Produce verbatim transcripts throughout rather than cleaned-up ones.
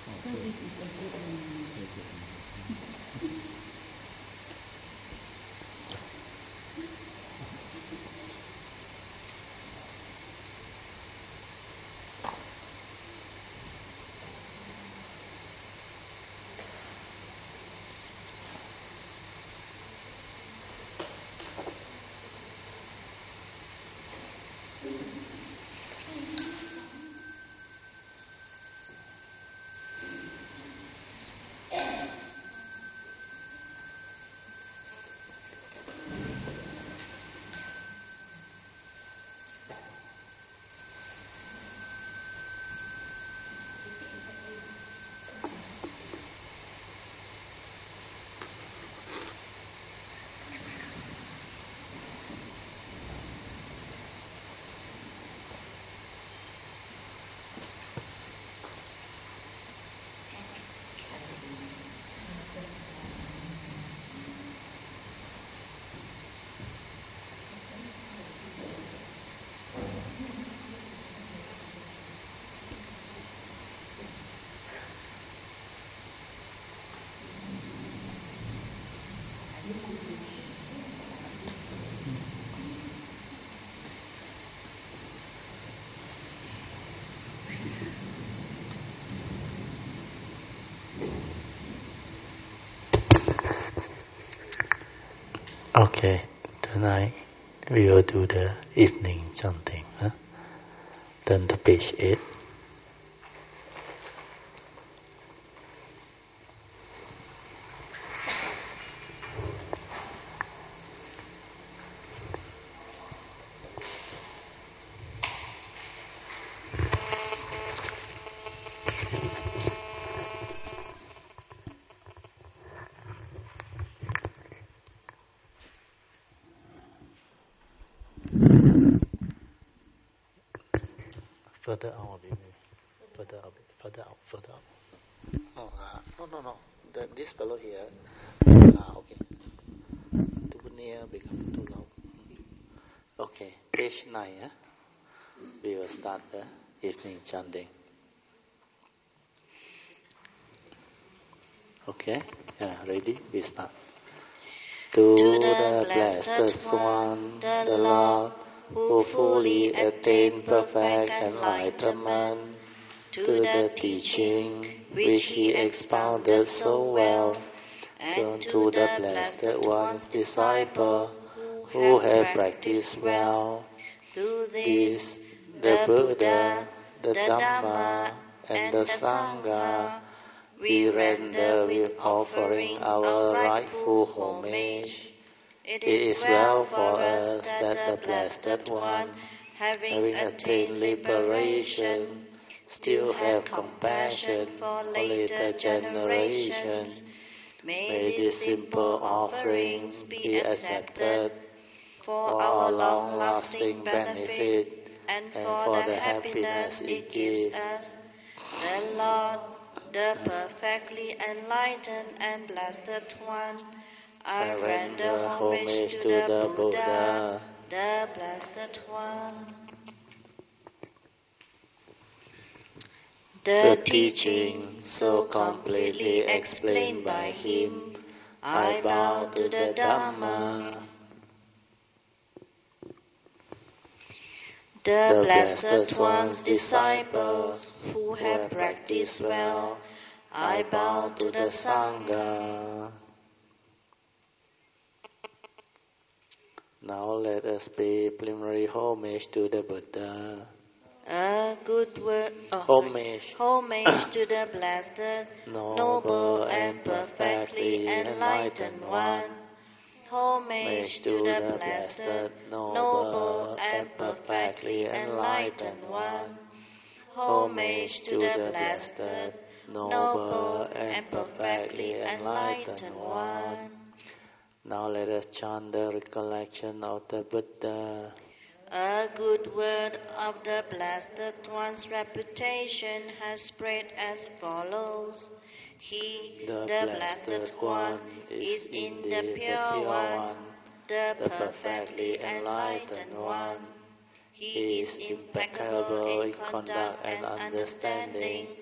So this is a good one. Okay, tonight we will do the evening chanting. Huh? Turn to page eight. Further out a bit, maybe. Further out, further out, further out. Oh, uh, no, no, no. The, this fellow here. Ah, okay. Too near, become too loud. Okay, page nine. Eh? We will start the evening chanting. Okay, yeah, ready? We start. To, to the blessed one, the Lord, who fully attained perfect enlightenment, to the teaching which he expounded so well, and to the blessed one's disciple, who have practiced well, through this, the Buddha, the Dhamma, and the Sangha, we render with offering our rightful homage. It is well for us that the Blessed One, having attained liberation, still have compassion for later generations. May these simple offerings be accepted for our long-lasting benefit and for the happiness it gives us. The Lord, the perfectly enlightened and blessed one, I render homage to the Buddha, the blessed one. The teaching so completely explained by him, I bow to the Dhamma. The blessed one's disciples who have practiced well, I bow to the Sangha. Now let us pay preliminary homage to the Buddha. A good word, oh, homage, homage to the blessed, noble and perfectly enlightened one. Homage to the blessed, noble and perfectly enlightened one. Homage to the blessed, noble and perfectly enlightened one. Now let us chant the recollection of the Buddha. A good word of the Blessed One's reputation has spread as follows. He, the, the Blessed, Blessed One, is in the Pure One, the perfectly enlightened One. He is impeccable in conduct and understanding,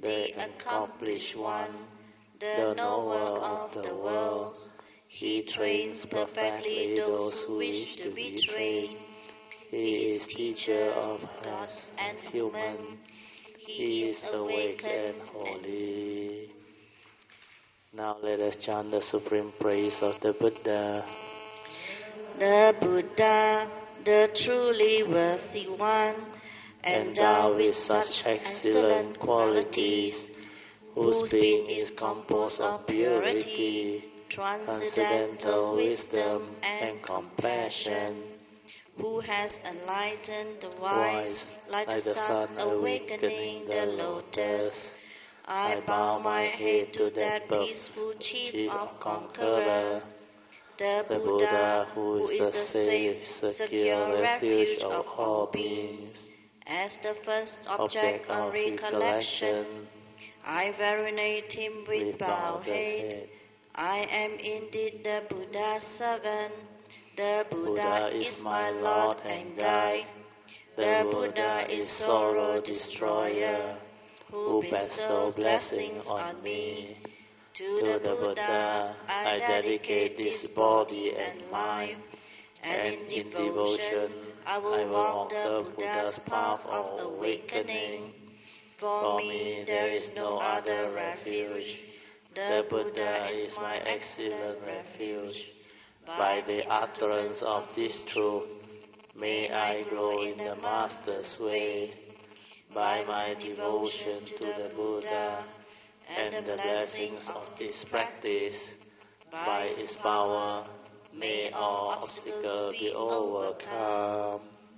the accomplished one, the knower of the world. He trains perfectly those who wish to be trained. He is teacher of gods and human. He is awake and holy. Now let us chant the supreme praise of the Buddha. The Buddha, the truly worthy one, endowed with such excellent qualities, whose being is composed of purity, transcendental wisdom, and compassion, who has enlightened the wise like the sun awakening the lotus. I bow my head to that peaceful chief of conquerors, the Buddha, who is the safe, secure refuge of all beings. As the first object of recollection, I venerate him with bowed head. I am indeed the Buddha's servant. The Buddha is my Lord and guide. The Buddha is sorrow destroyer, who bestows blessings on me. To the Buddha I dedicate this body and life, and in devotion I will walk the Buddha's path of awakening. For me there is no other refuge. The Buddha is my excellent refuge. By the utterance of this truth, may I grow in the Master's way. By my devotion to the Buddha and the blessings of this practice, by its power, may all obstacles be overcome.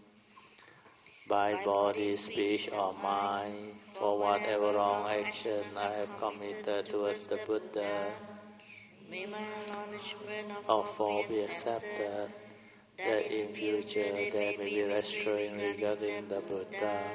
By body, speech, or mind, for whatever wrong action I have committed towards the Buddha, may my acknowledgement of fault be accepted, that in future there may be restraint regarding the Buddha.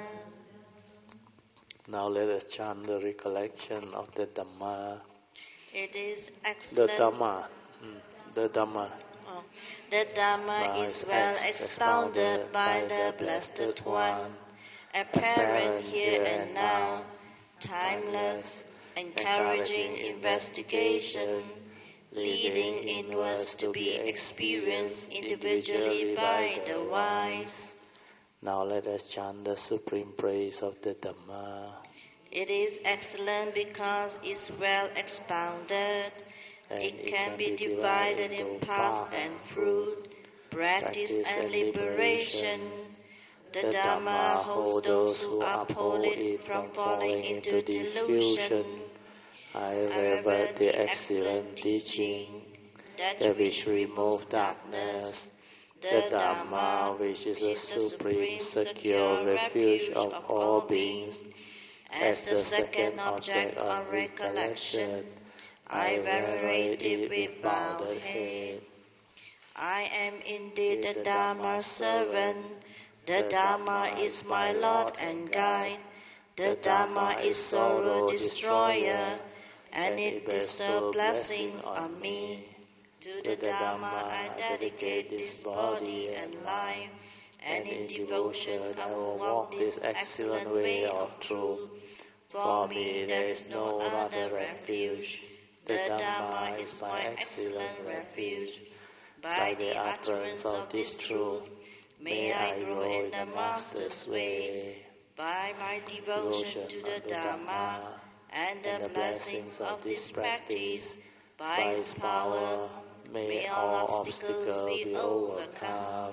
Now let us chant the recollection of the Dhamma. It is excellent. The Dhamma. Hmm. The Dhamma. Oh. The Dhamma is well expounded by the Blessed One, apparent here and now, timeless, encouraging investigation, leading inwards to be experienced individually by the wise. Now let us chant the supreme praise of the Dhamma. It is excellent because it's well expounded. And it can be divided in path and fruit, practice and liberation. The Dhamma holds those who uphold it from falling into delusion. I revere the excellent teaching, that which removes darkness, the Dhamma which is the supreme secure refuge of all beings. As the second object of recollection, I venerate it with bowed head. I am indeed the Dhamma's servant. The Dhamma is my Lord and guide. The Dhamma is sorrow destroyer, and it bestows blessings on me. To the Dhamma I dedicate this body and life, and in devotion I will walk this excellent way of truth. For me there is no other refuge. The Dhamma is my excellent refuge. By the utterance of this truth, may I grow in the Master's way. By my devotion to the Dhamma and the blessings of this practice, by its power, may all obstacles be overcome.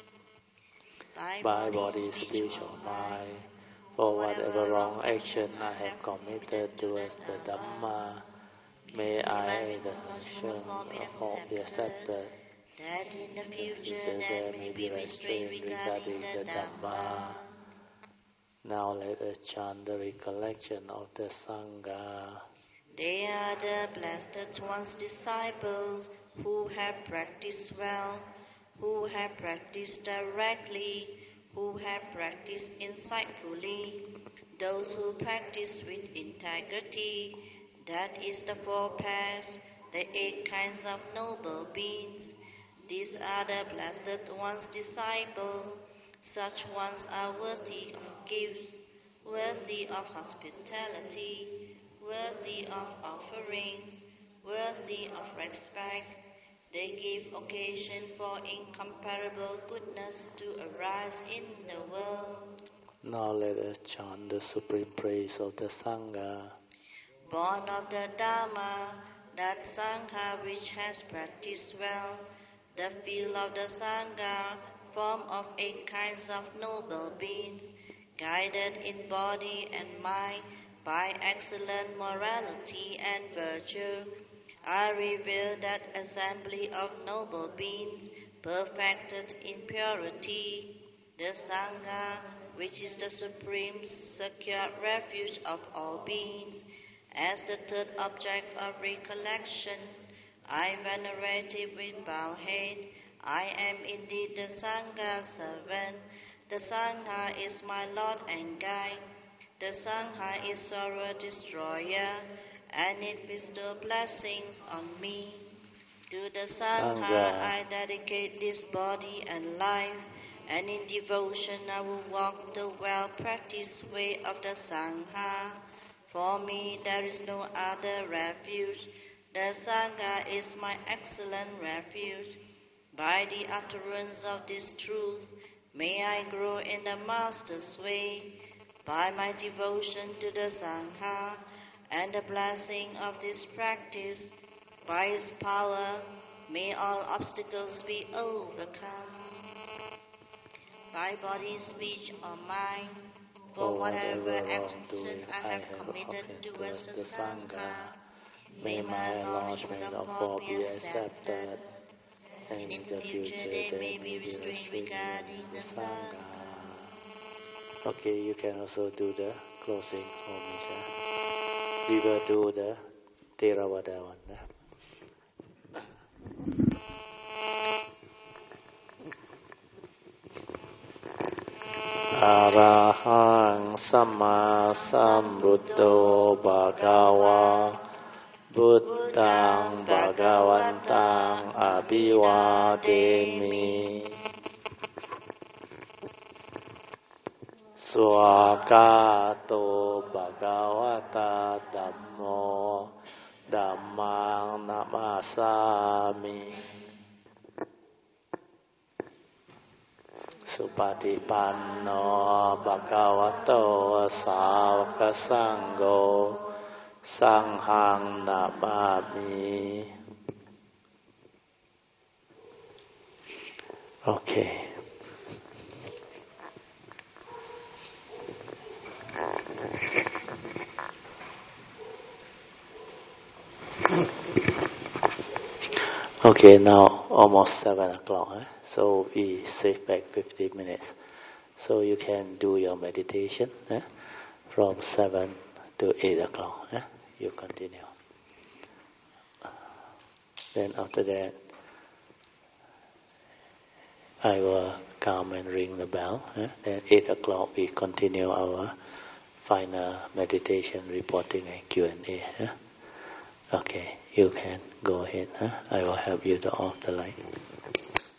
By body, speech, or mind, for whatever wrong action I have committed towards the Dhamma, may I, the action of fault be accepted, that in the future there may be restraint regarding the Dhamma. Now let us chant the recollection of the Sangha. They are the Blessed One's disciples who have practiced well, who have practiced directly, who have practiced insightfully, those who practice with integrity. That is the four paths, the eight kinds of noble beings. These are the Blessed One's disciples. Such ones are worthy of gifts, worthy of hospitality, worthy of offerings, worthy of respect. They give occasion for incomparable goodness to arise in the world. Now let us chant the supreme praise of the Sangha. Born of the Dhamma, that Sangha which has practiced well, the field of the Sangha, formed of eight kinds of noble beings, guided in body and mind by excellent morality and virtue. I reveal that assembly of noble beings, perfected in purity, the Sangha, which is the supreme secure refuge of all beings. As the third object of recollection, I venerate it with bowed head. I am indeed the Sangha's servant. The Sangha is my Lord and Guide. The Sangha is sorrow destroyer, and it bestows blessings on me. To the Sangha, Sangha I dedicate this body and life, and in devotion I will walk the well-practiced way of the Sangha. For me there is no other refuge. The Sangha is my excellent refuge. By the utterance of this truth, may I grow in the Master's way. By my devotion to the Sangha and the blessing of this practice, by its power, may all obstacles be overcome. By body, speech, or mind, for whatever action I have committed towards the Sangha, may my acknowledgement of all be accepted, and in the future they may be restrained regarding the Sangha. Okay, you can also do the closing homage. We will do the Theravada one. Arahang Samma Sambuddho Bhagava Buddhang Bhagavantang Abhivademi Swakato Bhagavata Dhammo Dhammang Namasami Supatipanno Bhagavato Sāvaka Sangho Sanghang Namami. Okay. Okay, now almost seven o'clock. Eh? So we save back fifteen minutes. So you can do your meditation eh? from seven to eight o'clock. Eh? You continue. Then after that, I will come and ring the bell. Eh? Then eight o'clock we continue our final meditation, reporting and Q and A. Eh? Okay, you can go ahead. Huh? I will help you to off the light.